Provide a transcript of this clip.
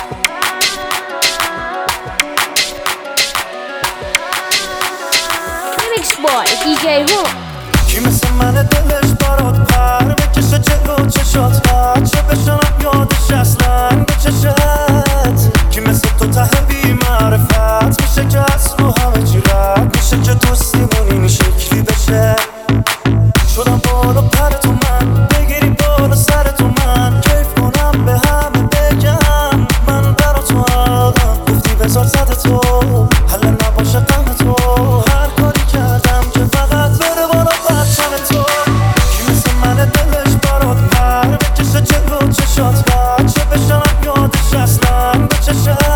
Remix boy DJ Ru. کی مثل من دلش برات پر بکشه جلو چشات رد چه بشنم یادش اصلا به چشت کی مثل تو ته بی معرفت میشه که از رو همه چی رد میشه که دوستیمون این شکلی بشه شدم بالا پر تو من بگیری بالا سر تو من کیف کنم به همه بگم من برا تو هم گفتی بذار زده تو حل نباشه غم تو هر کاری کردم که فقط بره بالا بچم تو کی مثل من دلش برات پر بکشه جلو چشات رد چه بشنم یادش اصلا به چشم